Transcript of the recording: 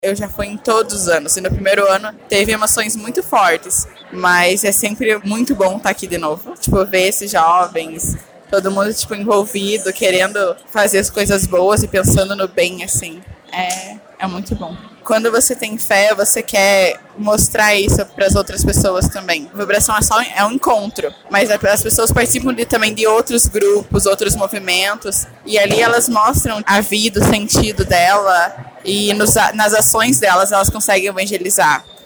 Eu já fui em todos os anos, e no primeiro ano teve emoções muito fortes, mas é sempre muito bom estar aqui de novo. Tipo, ver esses jovens, todo mundo, tipo, envolvido, querendo fazer as coisas boas e pensando no bem, assim, é muito bom. Quando você tem fé, você quer mostrar isso para as outras pessoas também. A vibração é um encontro, mas as pessoas participam também de outros grupos, outros movimentos, e ali elas mostram a vida, o sentido dela, e nas ações delas elas conseguem evangelizar.